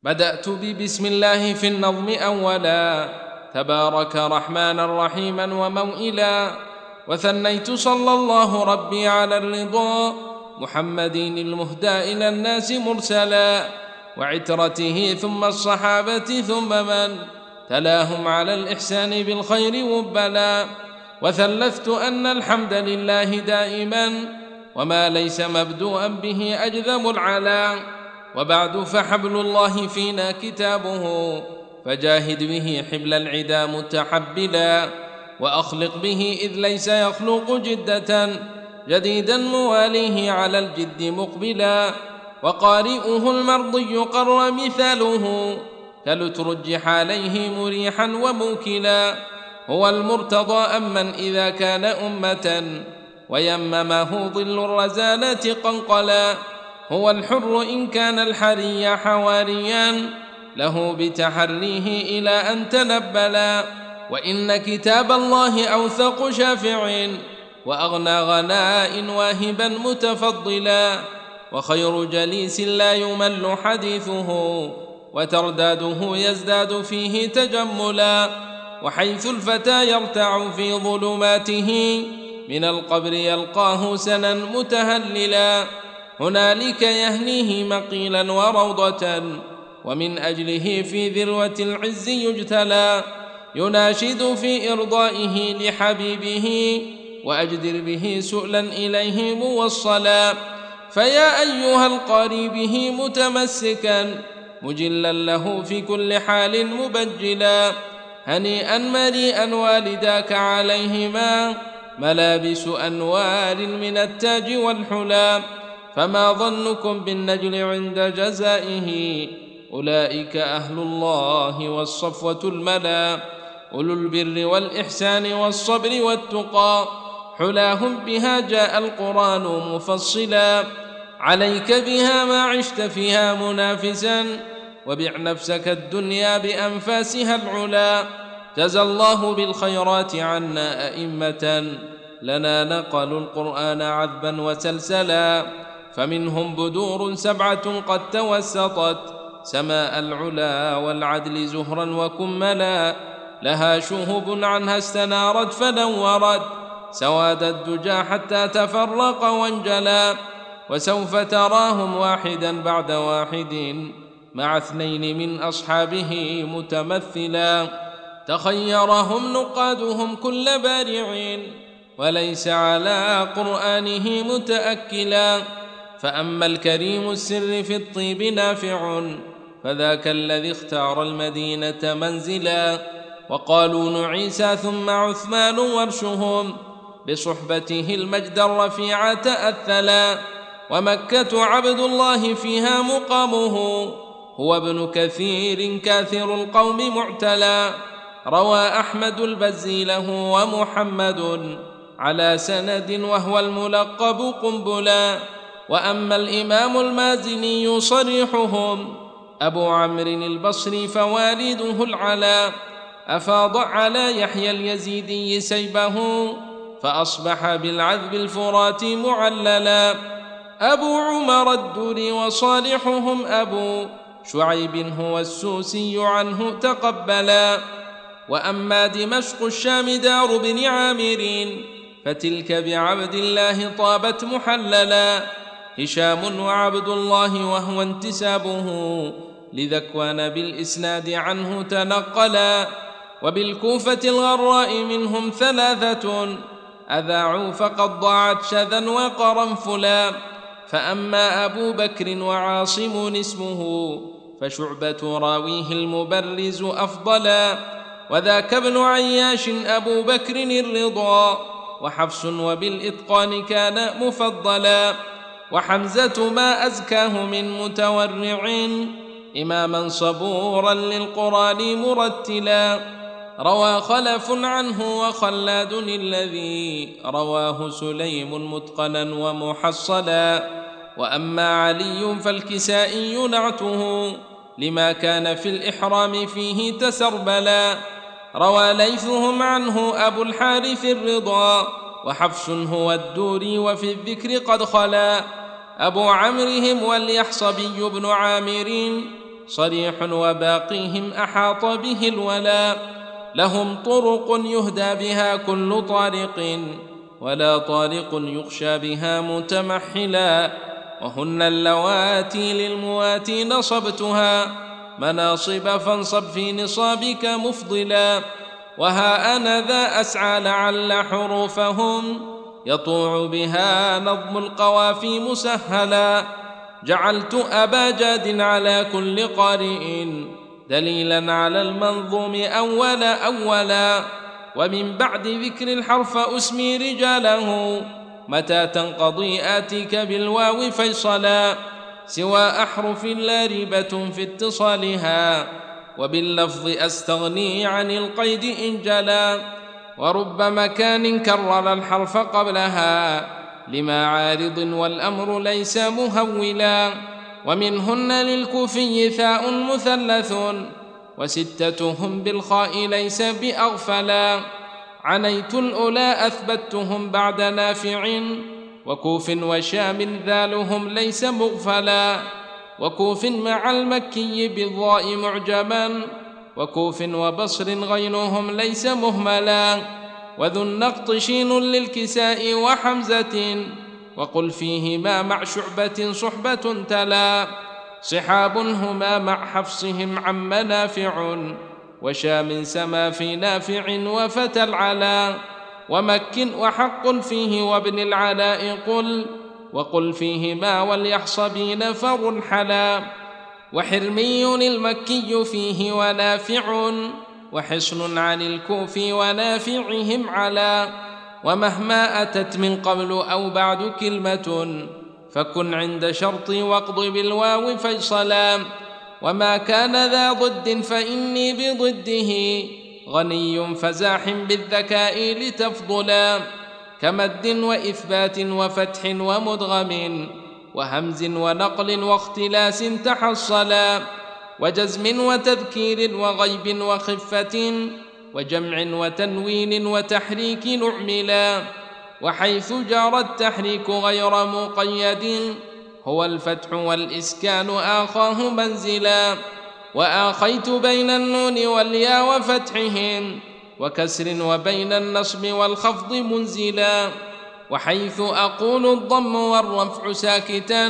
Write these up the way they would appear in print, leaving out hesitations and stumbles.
بدأت ببسم الله في النظم أولا، تبارك رحمانا رحيما وموئلا، وثنيت صلى الله ربي على الرضا، محمد المهدى إلى الناس مرسلا، وعترته ثم الصحابة ثم من تلاهم على الإحسان بالخير وبلا. وثلثت أن الحمد لله دائما، وما ليس مبدوءا به أجذب العلا. وبعد فحبل الله فينا كتابه، فجاهد به حبل العدا متحبلا، وأخلق به إذ ليس يخلق جدة، جديدا مواليه على الجد مقبلا. وقارئه المرضي قر مثاله، كلترجح عليه مريحا وموكلا. هو المرتضى أمن إذا كان أمة، ويممه ظل الرزالة قنقلا. هو الحر إن كان الحري حواريا، له بتحريه إلى أن تنبلا. وإن كتاب الله أوثق شافع، وأغنى غناء واهبا متفضلا. وخير جليس لا يمل حديثه، وترداده يزداد فيه تجملا. وحيث الفتى يرتع في ظلماته، من القبر يلقاه سنا متهللا. هنالك يهنيه مقيلا وروضة، ومن أجله في ذروة العز يجتلى. يناشد في إرضائه لحبيبه، وأجدر به سؤلا إليه موصلا. فيا أيها القاري به متمسكا، مجلا له في كل حال مبجلا. هنيئا مريئا والداك عليهما، ملابس أنوار من التاج والحلا. فما ظنكم بالنجل عند جزائه، أولئك أهل الله والصفوة الملا. أولو البر والإحسان والصبر والتقى، حلاهم بها جاء القرآن مفصلا. عليك بها ما عشت فيها منافسا، وبع نفسك الدنيا بأنفاسها العلا. جزى الله بالخيرات عنا أئمة، لنا نقلوا القرآن عذبا وسلسلا. فمنهم بدور 7 قد توسطت، سماء العلا والعدل زهرا وكملا. لها شهب عنها استنارت فنورت، سواد الدجى حتى تفرق وانجلا. وسوف تراهم واحدا بعد واحد، مع 2 من أصحابه متمثلا. تخيرهم نقادهم كل بارع، وليس على قرآنه متأكلا. فأما الكريم السر في الطيب نافع، فذاك الذي اختار المدينة منزلا. وقالون عيسى ثم عثمان ورشهم، بصحبته المجد الرفيع تأثلا. ومكة عبد الله فيها مقامه، هو ابن كثير كاثر القوم معتلا. روى أحمد البزي له ومحمد على سند، وهو الملقب قنبلا. وأما الإمام المازني صريحهم، أبو عمرو البصري فوالده العلا. أفاض على يحيى اليزيدي سيبه، فأصبح بالعذب الفرات معللا. أبو عمر الدوري وصالحهم أبو شعيب هو السوسي عنه تقبلا. وأما دمشق الشام دار بن عامر، فتلك بعبد الله طابت محللا. هشام وعبد الله وهو انتسابه، لذكوان بالإسناد عنه تنقلا. وبالكوفة الغراء منهم 3 أذاعوا فقد ضاعت شذا وقرنفلا. فأما أبو بكر وعاصم اسمه، فشعبة راويه المبرز أفضلا. وذاك ابن عياش أبو بكر الرضا، وحفص وبالإتقان كان مفضلا. وحمزة ما أزكاه من متورع، إماما صبورا للقرآن مرتلا. روى خلف عنه وخلاد الذي رواه سليم متقنا ومحصلا. وأما علي فالكسائي نعته، لما كان في الإحرام فيه تسربلا. روى ليثهم عنه أبو الحارث الرضا، وحفص هو الدوري وفي الذكر قد خلا. أبو عمرهم واليحصبي بن عامر، صريح وباقيهم أحاط به الولا. لهم طرق يهدى بها كل طارق، ولا طارق يخشى بها متمحلا. وهن اللواتي للمواتي نصبتها مناصب، فانصب في نصابك مفضلا. وها أنا ذا أسعى لعل حروفهم يطوع بها نظم القوافي مسهلا. جعلت أبا جاد على كل قارئ دليلا على المنظوم أولا. ومن بعد ذكر الحرف أسمي رجاله متى تنقضي آتيك بالواو فيصلا. سوى أحرف لا ريبة في اتصالها، وباللفظ أستغني عن القيد إن جلا. ورب مكان كرر الحرف قبلها لما عارض والأمر ليس مهولا. ومنهن للكوفي ثاء مثلث، وستتهم بالخاء ليس بأغفلا. عنيت الأولى أثبتهم بعد نافع، وكوف وشام ذالهم ليس مغفلا. وكوف مع المكي بالضاء معجما، وكوف وبصر غينهم ليس مهملا. وذو النقط شين للكساء وحمزة، وقل فيهما مع شعبة صحبة تلا. صحاب هما مع حفصهم عم نافع، وشام سما في نافع وفتى العلا. ومك وحق فيه وابن العلاء قل، وقل فيهما واليحصبين فرنحلا. وحرمي المكي فيه ونافع، وحصن عن الكوف ونافعهم علا. ومهما أتت من قبل أو بعد كلمة فكن عند شرط واقض بالواو فيصلا. وما كان ذا ضد فإني بضده غني فزاح بالذكاء لتفضلا. كمد وإثبات وفتح ومدغم وهمز ونقل واختلاس تحصلا. وجزم وتذكير وغيب وخفة وجمع وتنوين وتحريك نعملا. وحيث جرى التحريك غير مقيد هو الفتح والإسكان آخاه منزلا. وآخيت بين النون والياء وفتحهم وكسر وبين النصب والخفض منزلا. وحيث أقول الضم والرفع ساكتا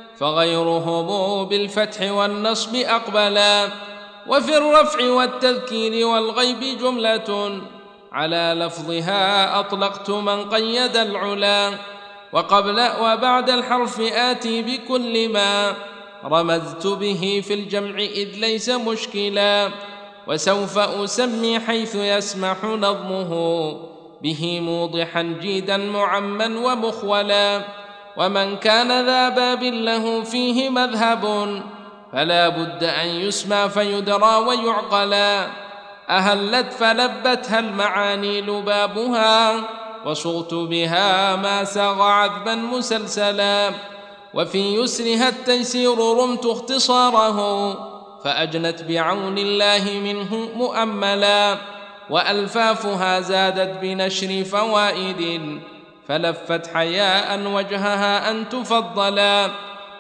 فغيرهم بالفتح والنصب أقبلا. وفي الرفع والتذكير والغيب جملة على لفظها أطلقت من قيد العلا. وقبل وبعد الحرف آتي بكل ما رمزت به في الجمع إذ ليس مشكلا. وسوف أسمي حيث يسمح نظمه به موضحا جيدا معما ومخولا. ومن كان ذا باب له فيه مذهب فلا بد أن يسمى فيدرى ويعقلا. أهلت فلبتها المعاني لبابها وصغت بها ما ساغ عذبا مسلسلا. وفي يسرها التيسير رمت اختصاره فأجنت بعون الله منه مؤملا. وألفافها زادت بنشر فوائد فلفت حياء وجهها أن تفضلا.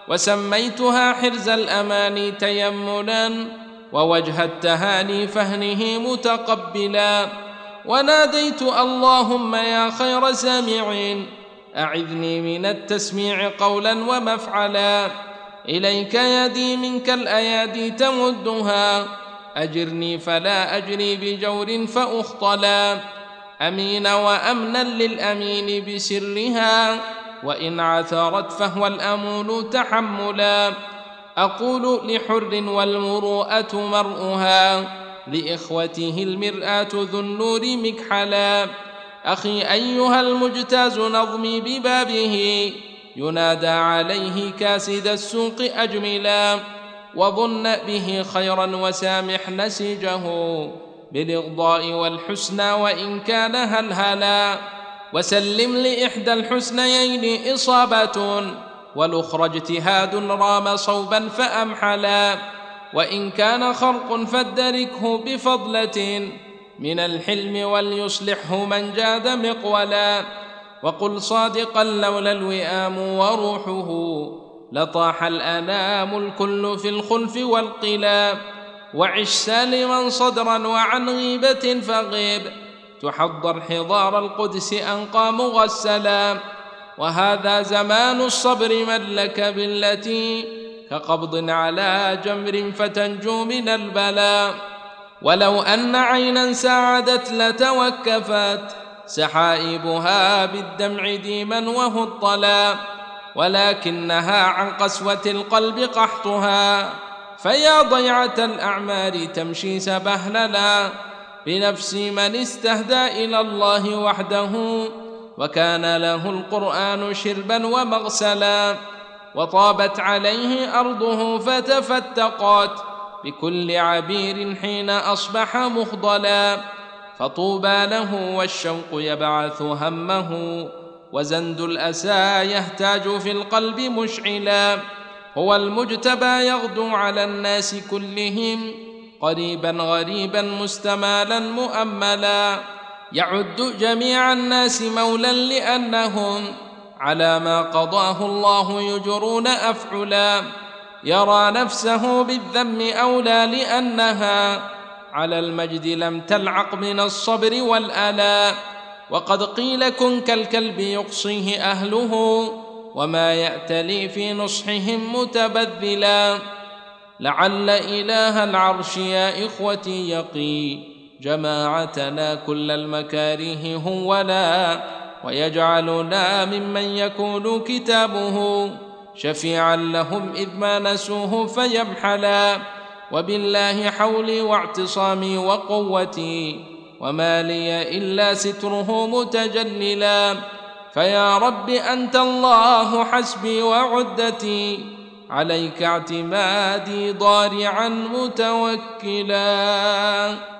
وسميتها حرز الأماني تيمنا ووجه التهاني فهنه متقبلا. وناديت اللهم يا خير سامع أعذني من التسميع قولا ومفعلا. إليك يدي منك الأيادي تمدها أجرني فلا أجري بجور فأخطلا. أمين وأمنا للأمين بسرها وإن عثرت فهو الأمون تحملا. أقول لحر والمروءة مرؤها لإخوته المرآة ذو النور مكحلا. أخي أيها المجتاز نظمي ببابه ينادى عليه كاسد السوق أجملا. وظن به خيرا وسامح نسيجه بالإغضاء والحسنى وإن كان هلهلا. وسلم لإحدى الحسنيين إصابة والأخرى اجتهاد رام صوبا فأمحلا. وإن كان خرق فادركه بفضلة من الحلم وليصلحه من جاد مقولا. وقل صادقا لولا الوئام وروحه لطاح الأنام الكل في الخلف والقلا. وعش سالما صدرا وعن غيبة فغيب، تحضر حضار القدس أنقى مغسلا. وهذا زمان الصبر من لك بالتي كقبض على جمر فتنجو من البلاء. ولو أن عينا ساعدت لتوكفت سحائبها بالدمع ديما وهو الطلا. ولكنها عن قسوة القلب قحطها، فيا ضيعة الأعمار تمشي سبهللا بنفس من استهدى إلى الله وحده، وكان له القرآن شربا ومغسلا. وطابت عليه أرضه فتفتقت بكل عبير حين أصبح مخضلا. فطوبى له والشوق يبعث همه، وزند الأسى يهتاج في القلب مشعلا. هو المجتبى يغدو على الناس كلهم قريبا غريبا مستمالا مؤملا. يعد جميع الناس مولا لأنهم على ما قضاه الله يجرون أفعلا. يرى نفسه بالذم أولى لأنها على المجد لم تلعق من الصبر والآلاء. وقد قيل كن كالكلب يقصيه أهله، وما يأتلي في نصحهم متبذلا. لعل إله العرش يا إخوتي يقي جماعتنا كل المكاره هولا، ويجعلنا ممن يكون كتابه شفيعا لهم إذ ما نسوه فيمحلا. وبالله حولي واعتصامي وقوتي، وما لي إلا ستره متجللا. فيا رب أنت الله حسبي وعدتي، عليك اعتمادي ضارعا متوكلا.